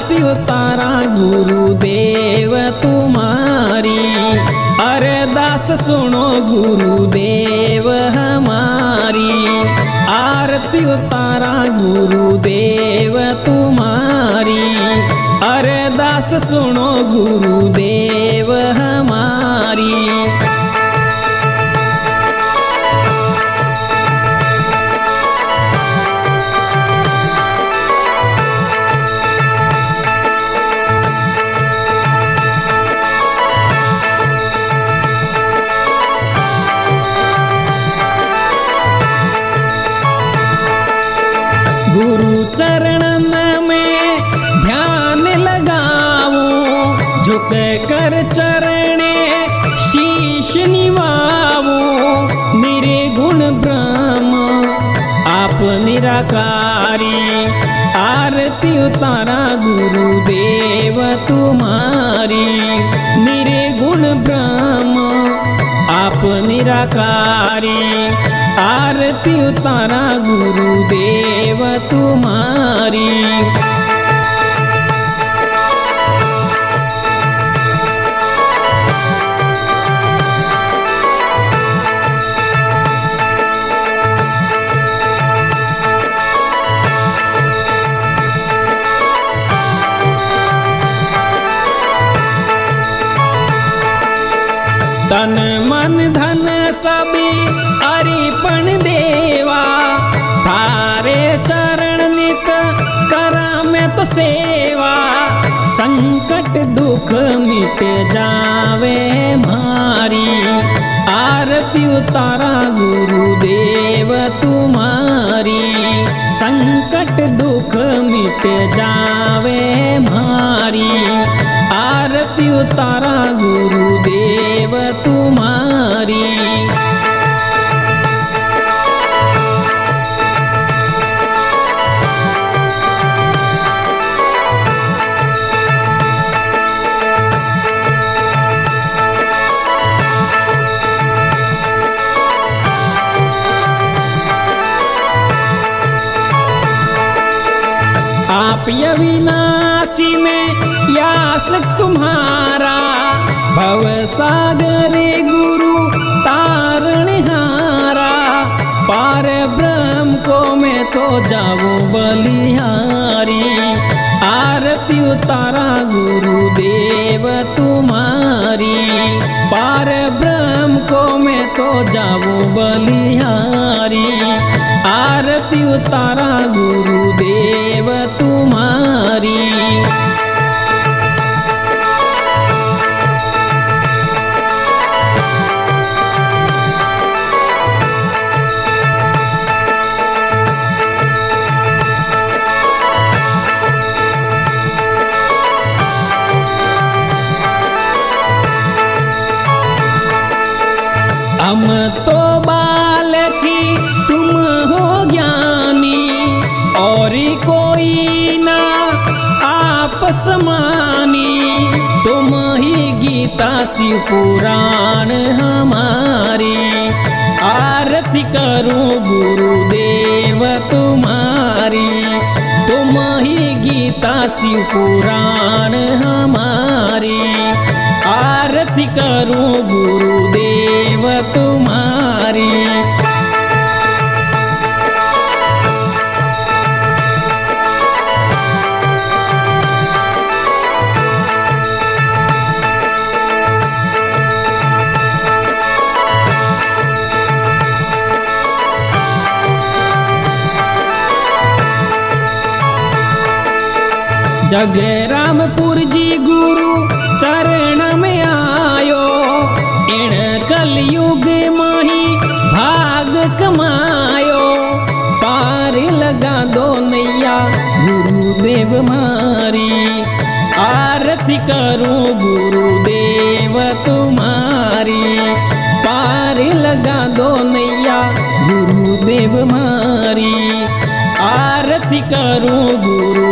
आरती उतारा गुरुदेव तुम्हारी, अरदास सुनो गुरुदेव हमारी। आरती उतारा गुरुदेव तुम्हारी, अरदास सुनो गुरुदेव हमारी। गुरु चरणन में ध्यान लगाओ, झुक कर चरणे शीश निवाओ। निर्गुण ब्रह्म आप निराकारी, आरती उतारा गुरुदेव तुम्हारी। निर्गुण ब्रह्म आप निराकारी, आरती उतारा गुरुदेव तुम्हारी। तन मन धन सभी अर्पण देवा, थारे चरण नित करा मैं तो सेवा। संकट दुख मिट जावे मारी, आरती उतारा गुरुदेव तुम्हारी। संकट दुख मिट जावे मारी, आरती उतारा गुरुदेव तुम्हारी। आप अविनाशी में यास तुम्हारा, भव सागर गुरु तारणहारा। पार ब्रह्म को मैं तो जाऊं बलिहारी, आरती उतारा गुरुदेव तुम्हारी। पार ब्रह्म को मैं तो जाऊं बलिहारी, आरती उतारा गुरुदेव तुम्हारी। हम तो बालकी तुम हो ज्ञानी, और कोई ना आपस मानी। तुम ही गीता शिव पुराण हमारी, आरती करूं गुरुदेव तुम्हारी। तुम ही गीता शिव पुराण हमारी, आरती करूं गुरुदेव तुम्हारी। जगरामपुर जी गुरु चरण में आयो, इन कलयुग माही भाग कमायो। पार लगा दो नैया गुरुदेव मारी, आरती करूं गुरुदेव तुम्हारी। पार लगा दो नैया गुरुदेव मारी, आरती करूं गुरु